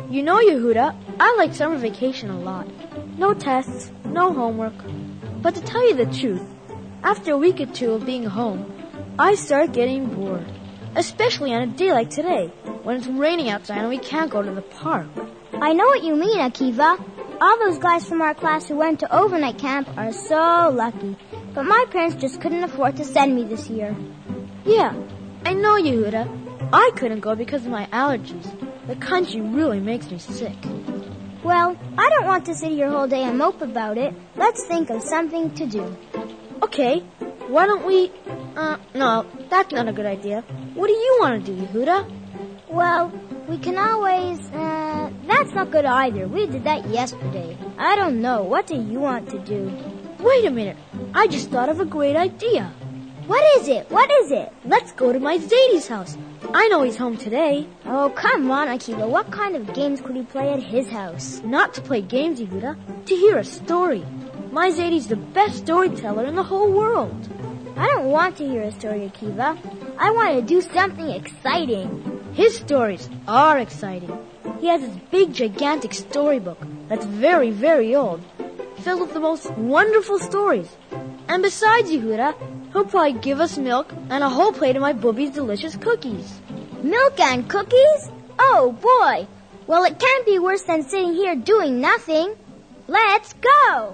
You know, Yehuda, I like summer vacation a lot. No tests, no homework. But to tell you the truth, after a week or two of being home, I start getting bored. Especially on a day like today, when it's raining outside and we can't go to the park. I know what you mean, Akiva. All those guys from our class who went to overnight camp are so lucky. But my parents just couldn't afford to send me this year. Yeah, I know, Yehuda. I couldn't go because of my allergies. The country really makes me sick. Well, I don't want to sit here all day and mope about it. Let's think of something to do. Okay, why don't we... no, that's not a good idea. What do you want to do, Yehuda? Well, we can always... that's not good either. We did that yesterday. I don't know. What do you want to do? Wait a minute. I just thought of a great idea. What is it? What is it? Let's go to my Zadie's house. I know he's home today. Oh, come on, Akiva. What kind of games could we play at his house? Not to play games, Yehuda. To hear a story. My Zadie's the best storyteller in the whole world. I don't want to hear a story, Akiva. I want to do something exciting. His stories are exciting. He has this big, gigantic storybook that's very, very old, filled with the most wonderful stories. And besides, Yehuda, he'll probably give us milk and a whole plate of my Booby's delicious cookies. Milk and cookies? Oh, boy. Well, it can't be worse than sitting here doing nothing. Let's go!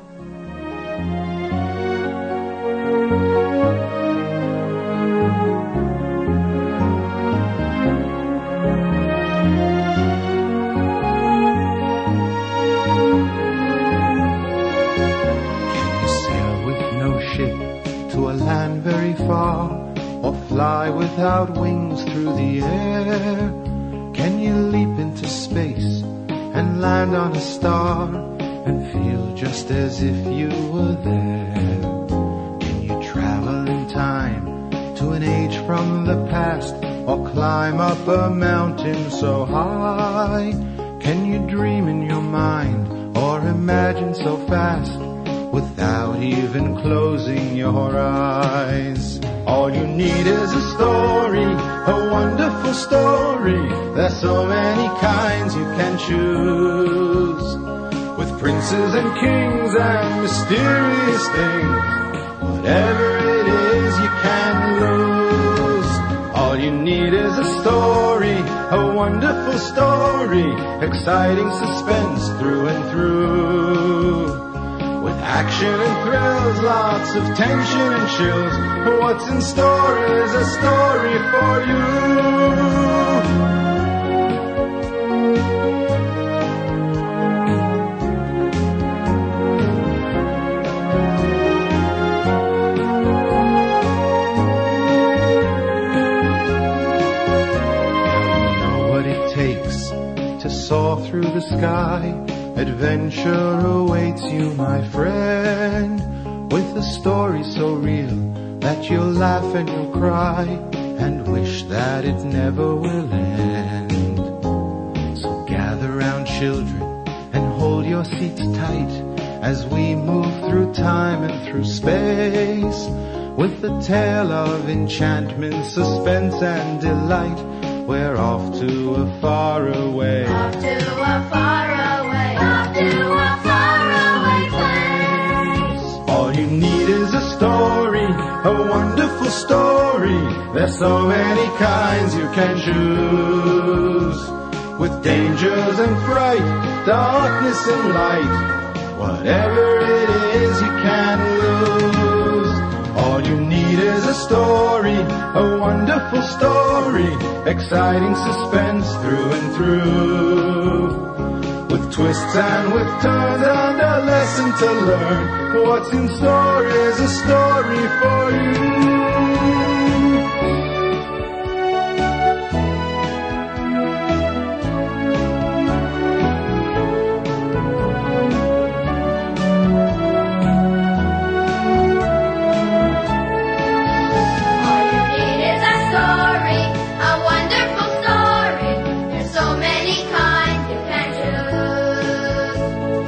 Land very far, or fly without wings through the air? Can you leap into space and land on a star and feel just as if you were there? Can you travel in time to an age from the past, or climb up a mountain so high? Can you dream in your mind or imagine so fast without even closing your eyes? All you need is a story, a wonderful story. There's so many kinds you can choose, with princes and kings and mysterious things. Whatever it is you can lose. All you need is a story, a wonderful story, exciting suspense through and through. Action and thrills, lots of tension and chills. What's in store is a story for you. You know what it takes to soar through the sky. Adventure awaits you, my friend, with a story so real that you'll laugh and you'll cry and wish that it never will end. So gather round, children, and hold your seats tight as we move through time and through space, with a tale of enchantment, suspense, and delight. We're off to a far away. Off to a far away. Off to a faraway place. All you need is a story, a wonderful story. There's so many kinds you can choose, with dangers and fright, darkness and light. Whatever it is you can lose. All you need is a story, a wonderful story, exciting suspense through and through, with twists and with turns and a lesson to learn. What's in store is a story for you.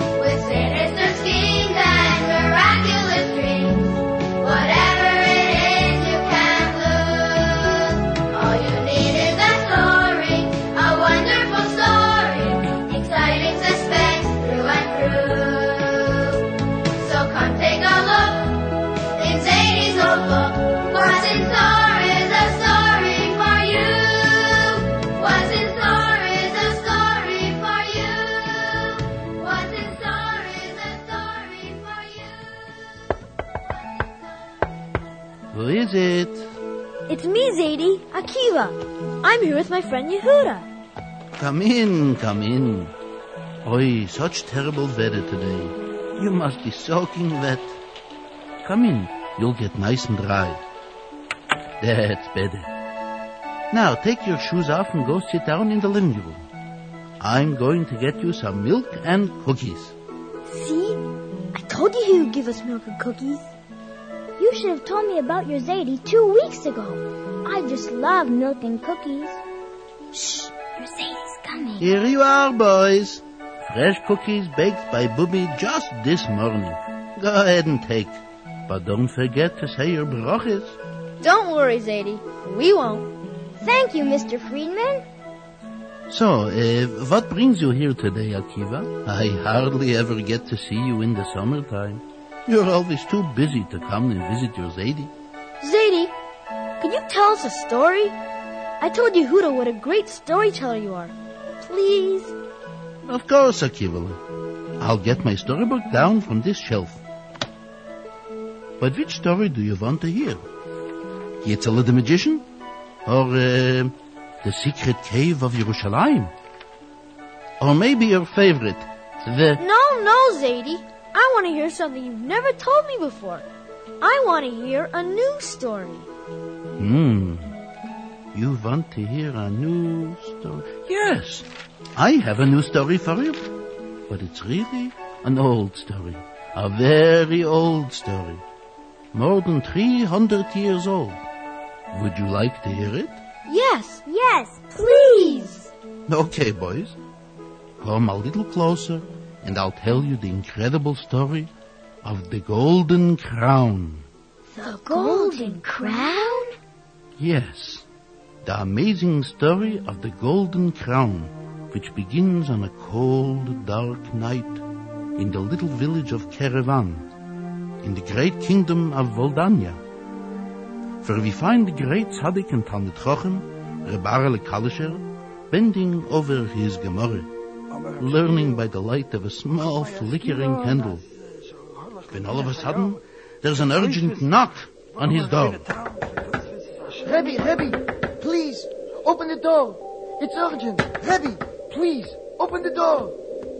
Whatever it is Who is it? It's me, Zadie, Akiva. I'm here with my friend Yehuda. Come in, come in. Oi, such terrible weather today. You must be soaking wet. Come in, you'll get nice and dry. That's better. Now, take your shoes off and go sit down in the living room. I'm going to get you some milk and cookies. See? I told you he would give us milk and cookies. You should have told me about your Zadie 2 weeks ago. I just love milk and cookies. Shh, your Zadie's coming. Here you are, boys. Fresh cookies baked by Bubby just this morning. Go ahead and take. But don't forget to say your brachos. Don't worry, Zadie. We won't. Thank you, Mr. Friedman. So, what brings you here today, Akiva? I hardly ever get to see you in the summertime. You're always too busy to come and visit your Zadie. Zadie, could you tell us a story? I told Yehuda what a great storyteller you are. Please? Of course, Akiva. I'll get my storybook down from this shelf. But which story do you want to hear? Yitzhak the Magician? Or the Secret Cave of Yerushalayim? Or maybe your favorite, No, Zadie. I want to hear something you've never told me before. I want to hear a new story. You want to hear a new story? Yes, I have a new story for you. But it's really an old story. A very old story. More than 300 years old. Would you like to hear it? Yes. Yes, please. Okay, boys. Come a little closer and I'll tell you the incredible story of the Golden Crown. The Golden Crown? Yes, the amazing story of the Golden Crown, which begins on a cold, dark night in the little village of Kerevan, in the great kingdom of Voldania. For we find the great tzaddik and Talmid Chochem, Reb Aryeh Kalisher, bending over his Gemara, learning by the light of a small flickering candle. When all of a sudden, there's an urgent knock on his door. Rebbe, please, open the door. It's urgent. Rebbe, please, open the door.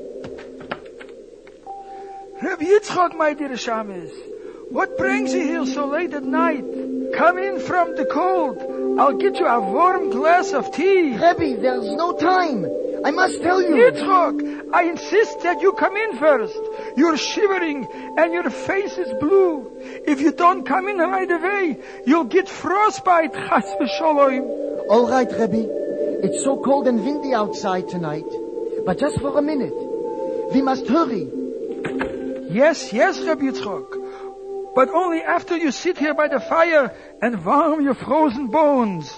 Rebbe Yitzchak, my dear Shamis, what brings you here so late at night? Come in from the cold. I'll get you a warm glass of tea. Rebbe, there's no time. I must tell you. Yitzchak, I insist that you come in first. You're shivering and your face is blue. If you don't come in right away, you'll get frostbite, chas v'sholom. All right, Rebbe. It's so cold and windy outside tonight. But just for a minute. We must hurry. Yes, Rebbe Yitzchak. But only after you sit here by the fire and warm your frozen bones.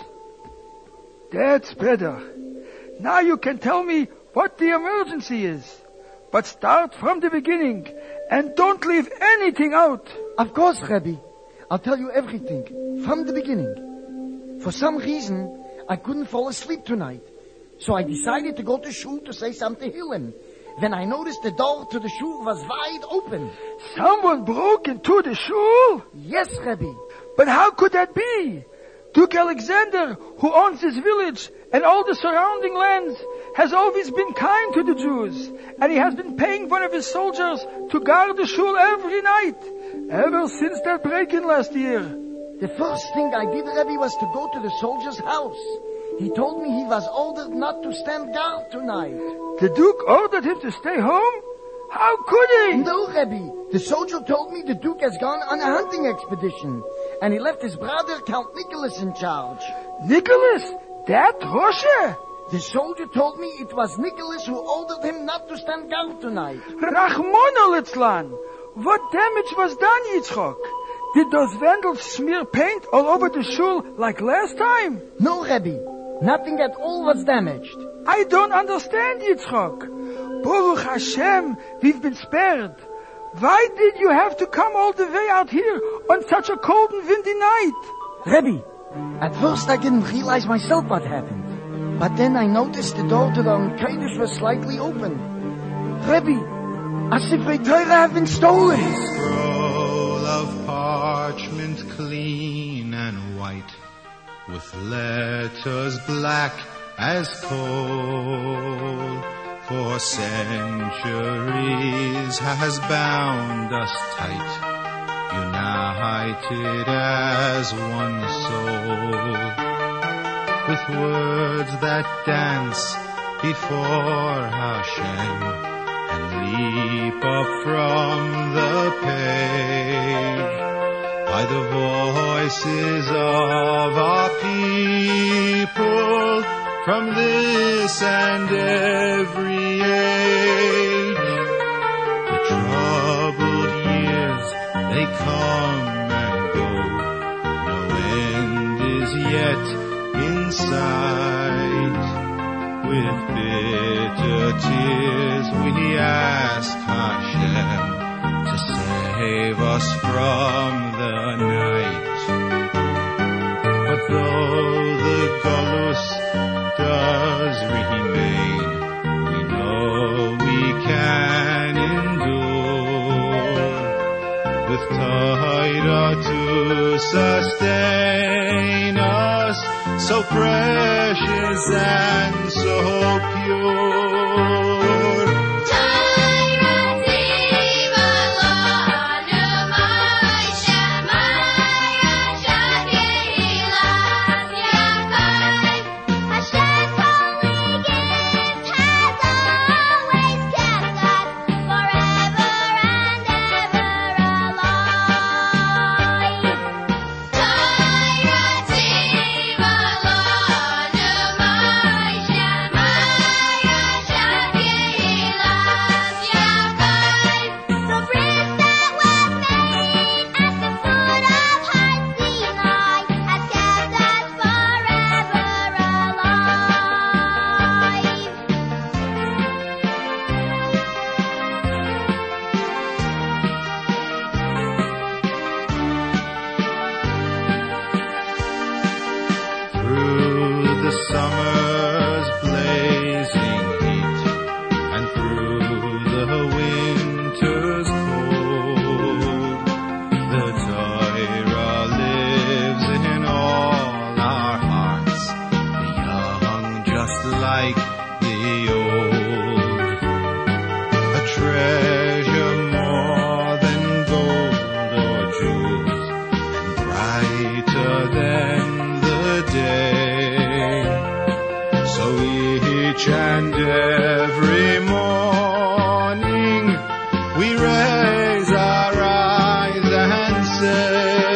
That's better. Now you can tell me what the emergency is. But start from the beginning and don't leave anything out. Of course, Rebbe. I'll tell you everything from the beginning. For some reason, I couldn't fall asleep tonight. So I decided to go to shul to say something to Tehillim. Then I noticed the door to the shul was wide open. Someone broke into the shul? Yes, Rebbe. But how could that be? Duke Alexander, who owns this village and all the surrounding lands, has always been kind to the Jews, and he has been paying one of his soldiers to guard the shul every night, ever since that break-in last year. The first thing I did, Rebbe, was to go to the soldier's house. He told me he was ordered not to stand guard tonight. The Duke ordered him to stay home? How could he? No, Rebbe. The soldier told me the Duke has gone on a hunting expedition, and he left his brother, Count Nicholas, in charge. Nicholas? That Roche? The soldier told me it was Nicholas who ordered him not to stand guard tonight. Rachmana litzlan! What damage was done, Yitzchok? Did those vandals smear paint all over the shul like last time? No, Rebbe. Nothing at all was damaged. I don't understand, Yitzchok. Baruch Hashem, we've been spared. Why did you have to come all the way out here on such a cold and windy night? Rebbe, at first I didn't realize myself what happened. But then I noticed the door to the Kodesh was slightly open. Rebbe, a Sifrei Torah have been stolen. Scroll of parchment clean white, with letters black as coal. For centuries has bound us tight, united as one soul, with words that dance before Hashem and leap up from the page by the voices of our people from this and every age. The troubled years, they come and go, no end is yet in sight. With bitter tears we ask Hashem to save us from the night. But though the Golus does remain, we know we can endure with Torah to sustain us, so precious and so pure. Summer's blazing heat and through the winter's cold, the Torah lives in all our hearts, the young just like the old, a treasure more than gold or jewels, and brighter than the day. So each and every morning we raise our eyes and say,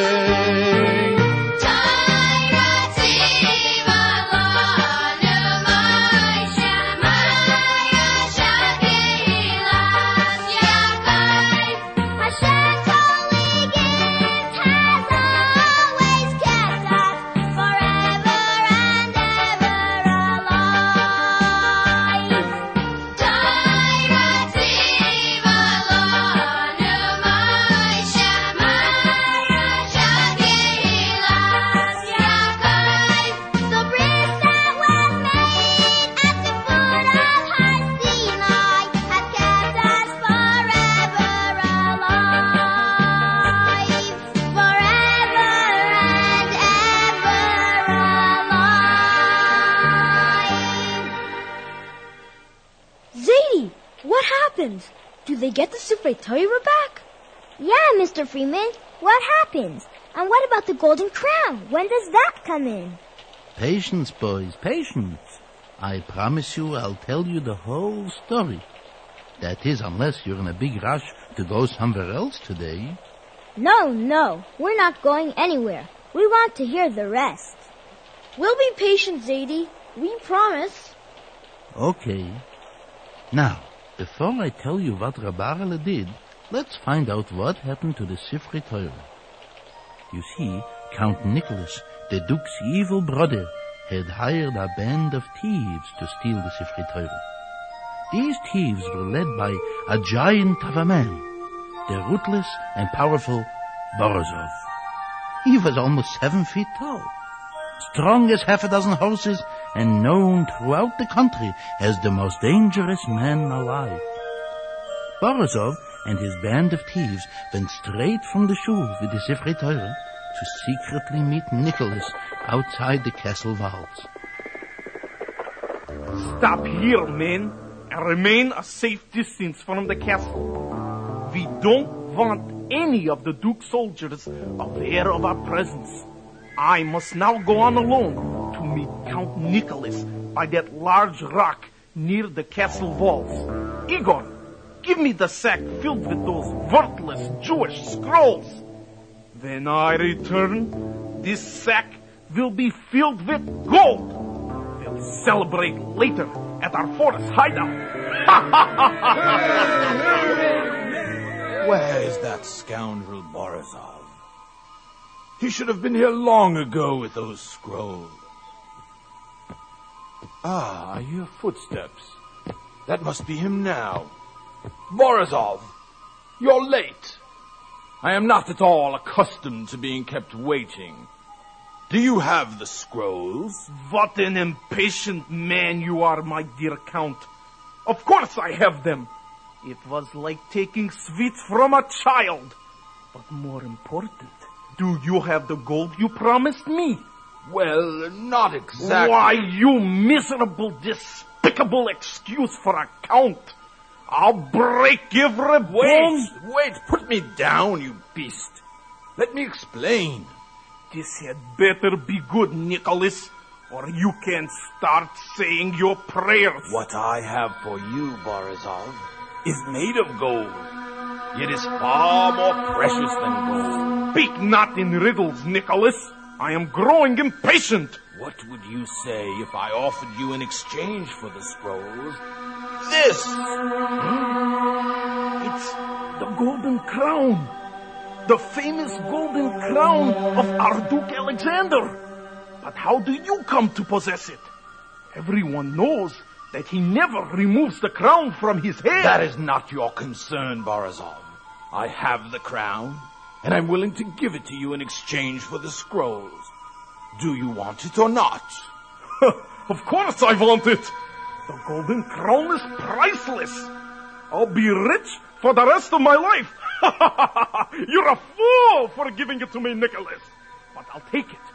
What happened? Do they get the Sifrei Torah back? Yeah, Mr. Freeman. What happens? And what about the golden crown? When does that come in? Patience, boys, patience. I promise you I'll tell you the whole story. That is, unless you're in a big rush to go somewhere else today. No, we're not going anywhere. We want to hear the rest. We'll be patient, Zadie. We promise. Okay. Now, before I tell you what Rabarele did, let's find out what happened to the Sifrei Torah. You see, Count Nicholas, the Duke's evil brother, had hired a band of thieves to steal the Sifrei Torah. These thieves were led by a giant of a man, the ruthless and powerful Borisov. He was almost 7 feet tall, strong as half a dozen horses, and known throughout the country as the most dangerous man alive. Borisov and his band of thieves went straight from the shul with the Sifrei Torah to secretly meet Nicholas outside the castle walls. Stop here, men, and remain a safe distance from the castle. We don't want any of the Duke's soldiers aware of our presence. I must now go on alone to meet Count Nicholas by that large rock near the castle walls. Igor, give me the sack filled with those worthless Jewish scrolls. When I return, this sack will be filled with gold. We'll celebrate later at our forest hideout. Where is that scoundrel Borisov? He should have been here long ago with those scrolls. I hear footsteps. That must be him now. Borisov, you're late. I am not at all accustomed to being kept waiting. Do you have the scrolls? What an impatient man you are, my dear Count. Of course I have them. It was like taking sweets from a child. But more important, do you have the gold you promised me? Well, not exactly. Why, you miserable, despicable excuse for a count. I'll break every bone. Wait, put me down, you beast. Let me explain. This had better be good, Nicholas, or you can start saying your prayers. What I have for you, Borisov, is made of gold. It is far more precious than gold. Speak not in riddles, Nicholas. I am growing impatient. What would you say if I offered you in exchange for the scrolls this? It's the golden crown. The famous golden crown of Archduke Alexander. But how do you come to possess it? Everyone knows that he never removes the crown from his head. That is not your concern, Borisov. I have the crown, and I'm willing to give it to you in exchange for the scrolls. Do you want it or not? Of course I want it. The golden crown is priceless. I'll be rich for the rest of my life. You're a fool for giving it to me, Nicholas. But I'll take it.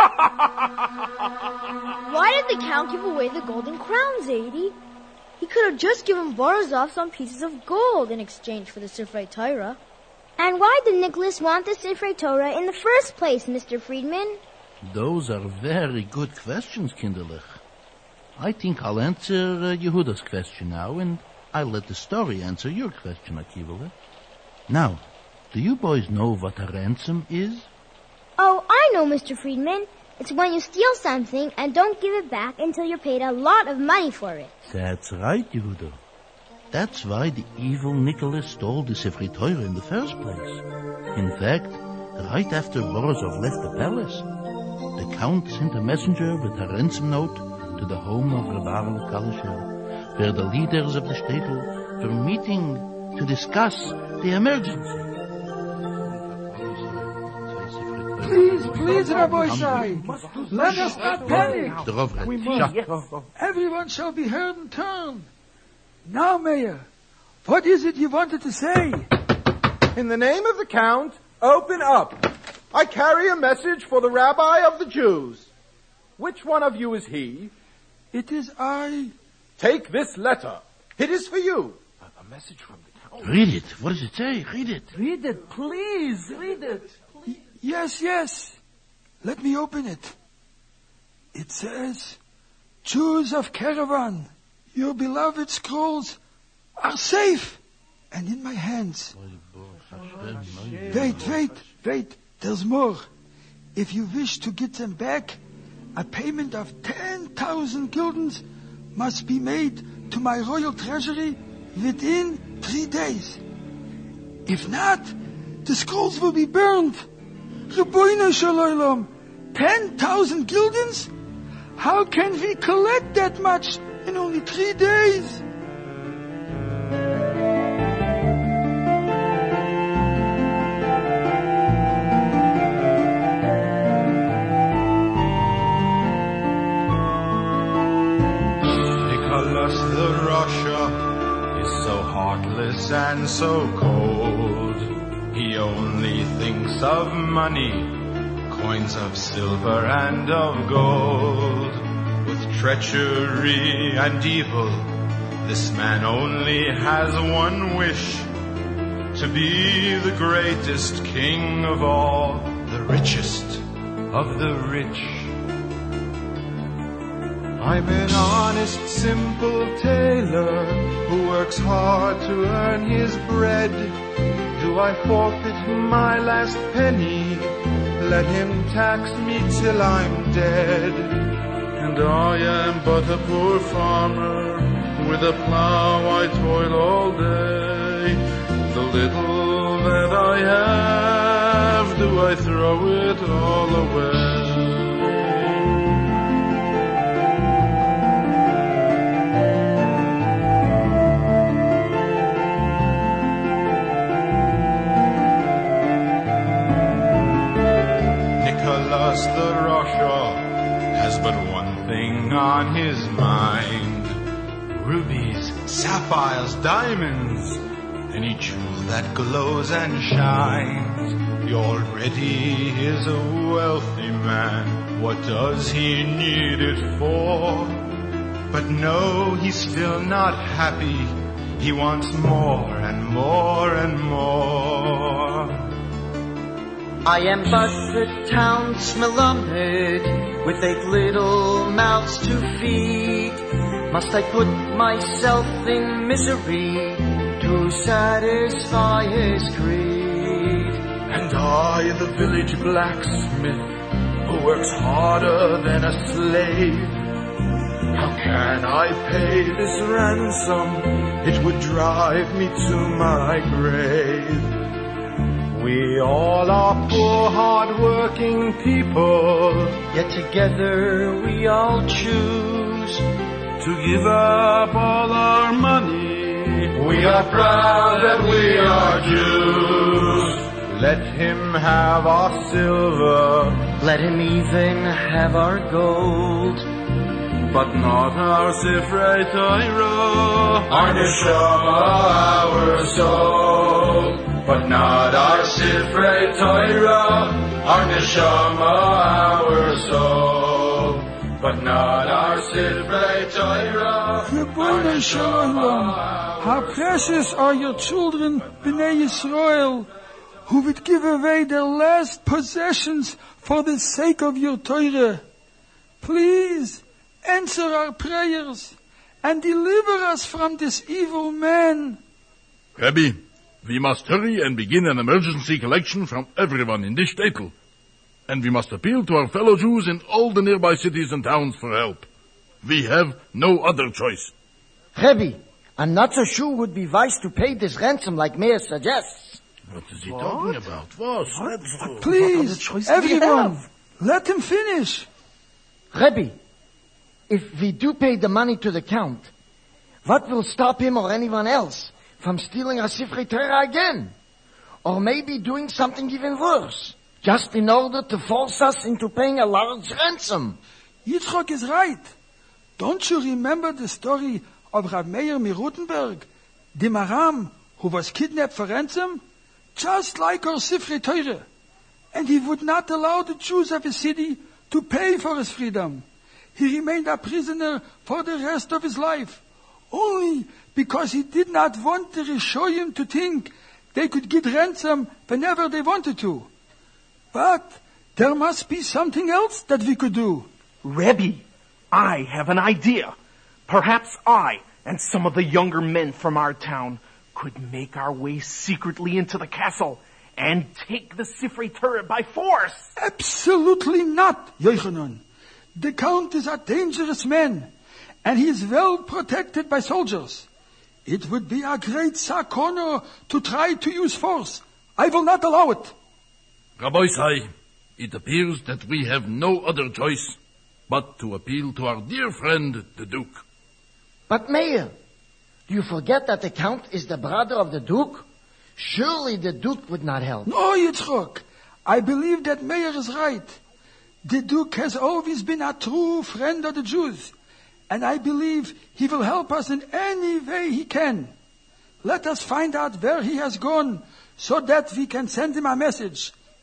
Why did the Count give away the golden crown, Zadie? He could have just given Borisov some pieces of gold in exchange for the Sifrei Torah. And why did Nicholas want the Sifrei Torah in the first place, Mr. Friedman? Those are very good questions, Kinderlich. I think I'll answer Yehuda's question now, and I'll let the story answer your question, Akiva. Now, do you boys know what a ransom is? Oh, I know, Mr. Friedman. It's when you steal something and don't give it back until you're paid a lot of money for it. That's right, Yehuda. That's why the evil Nicholas stole the Sifrei Torah in the first place. In fact, right after Borisov left the palace, the Count sent a messenger with a ransom note to the home of Rabarel Kalisher, where the leaders of the shtetl were meeting to discuss the emergency. Please, Rabbi Shai, let us not panic. Everyone shall be heard in turn. Now, Mayor, what is it you wanted to say? In the name of the Count, open up. I carry a message for the Rabbi of the Jews. Which one of you is he? It is I. Take this letter. It is for you. A message from the Count. Read it. What does it say? Read it. Read it, please. Read it. Yes. Let me open it. It says, Jews of Caravan, your beloved scrolls are safe and in my hands. Wait. There's more. If you wish to get them back, a payment of 10,000 guldens must be made to my royal treasury within 3 days. If not, the scrolls will be burned. Rabbeinu Shalom, 10,000 guldens? How can we collect that much in only 3 days? Nicholas the Russia is so heartless and so cold. He only thinks of money coins of silver and of gold. With treachery and evil, this man only has one wish: to be the greatest king of all, the richest of the rich. I'm an honest, simple tailor who works hard to earn his bread. Do I forfeit my last penny? Let him tax me till I'm dead. And I am but a poor farmer, with a plough I toil all day. The little that I have, do I throw it all away? Nicholas the Rasha has but one thing on his mind: rubies, sapphires, diamonds, any jewel that glows and shines. He already is a wealthy man, what does he need it for? But no, he's still not happy, he wants more and more and more. I am but the town's Melamed, with 8 little mouths to feed. Must I put myself in misery to satisfy his greed? And I, the village blacksmith, who works harder than a slave, how can I pay this ransom? It would drive me to my grave. We all are poor, hard-working people, yet together we all choose to give up all our money. We are proud that we are Jews. Let him have our silver, let him even have our gold, but not our Sifrei Torah, our neshama, our soul. But not our Sifrei Torah, our neshama, our soul. But not our Sifrei Torah, Ribono Shel Olam, how precious are your children, Bnei Yisrael, who would give away their last possessions for the sake of your Torah. Please answer our prayers and deliver us from this evil man. Rabbi, we must hurry and begin an emergency collection from everyone in this shtetl. And we must appeal to our fellow Jews in all the nearby cities and towns for help. We have no other choice. Rebbe, I'm not so sure would be wise to pay this ransom like Meir suggests. What is he talking about? What? Please, everyone, let him finish. Rebbe, if we do pay the money to the Count, what will stop him or anyone else from stealing our Sifrei Torah again? Or maybe doing something even worse, just in order to force us into paying a large ransom. Yitzchok is right. Don't you remember the story of Rav Meir Mirutenberg, the Maram, who was kidnapped for ransom? Just like our Sifrei Torah. And he would not allow the Jews of his city to pay for his freedom. He remained a prisoner for the rest of his life, only because he did not want the Rishoyim to think they could get ransom whenever they wanted to. But there must be something else that we could do. Rebbe, I have an idea. Perhaps I and some of the younger men from our town could make our way secretly into the castle and take the Sifrei Torah by force. Absolutely not, Yochanan. The Count is a dangerous man, and he is well protected by soldiers. It would be a great sakona to try to use force. I will not allow it. Rabbi Sai, it appears that we have no other choice but to appeal to our dear friend, the Duke. But Meir, do you forget that the Count is the brother of the Duke? Surely the Duke would not help. No, Yitzchok. I believe that Meir is right. The Duke has always been a true friend of the Jews, and I believe he will help us in any way he can. Let us find out where he has gone, so that we can send him a message.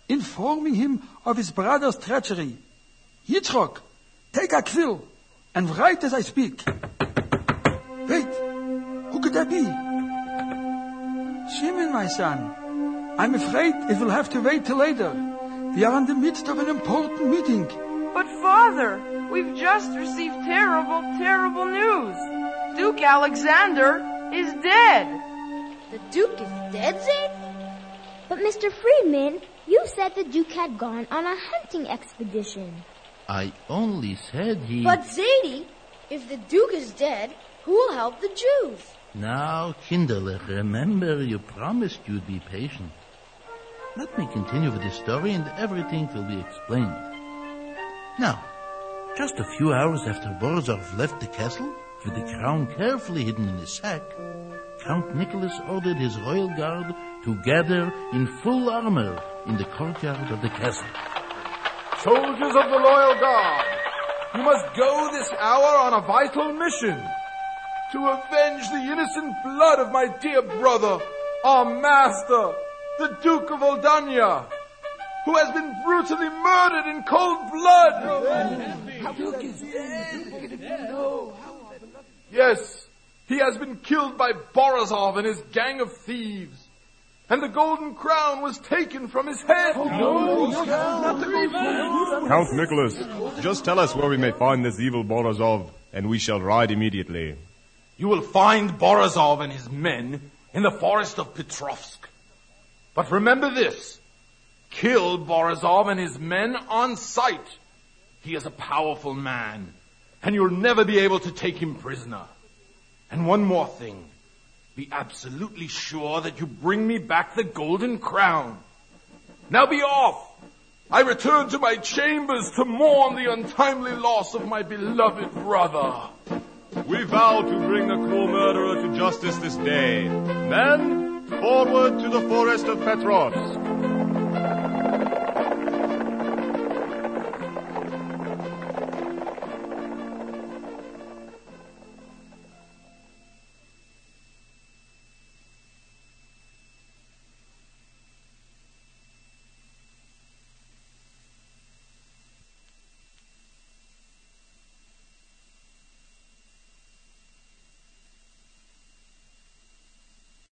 informing him of his brother's treachery. Yitzchok, take a quill and write as I speak. Wait, who could that be? Shimon, my son. I'm afraid it will have to wait till later. We are in the midst of an important meeting. But Father, we've just received terrible, terrible news. Duke Alexander is dead. The Duke is dead, Zaid? But Mr. Friedman, you said the Duke had gone on a hunting expedition. I only said he... But Zadie, if the Duke is dead, who will help the Jews? Now, Kinderlich, remember you promised you'd be patient. Let me continue with the story and everything will be explained. Now, just a few hours after Borisov left the castle, with the crown carefully hidden in his sack, Count Nicholas ordered his royal guard to gather in full armor in the courtyard of the castle. Soldiers of the Royal Guard, you must go this hour on a vital mission to avenge the innocent blood of my dear brother, our master, the Duke of Oldania, who has been brutally murdered in cold blood. Duke is dead. Yes, he has been killed by Borisov and his gang of thieves. And the golden crown was taken from his head. Count Nicholas, just tell us where we may find this evil Borisov, and we shall ride immediately. You will find Borisov and his men in the forest of Petrovsk. But remember this, kill Borisov and his men on sight. He is a powerful man, and you'll never be able to take him prisoner. And one more thing. Be absolutely sure that you bring me back the golden crown. Now be off. I return to my chambers to mourn the untimely loss of my beloved brother. We vow to bring the cruel murderer to justice this day. Then, forward to the forest of Petrovsk.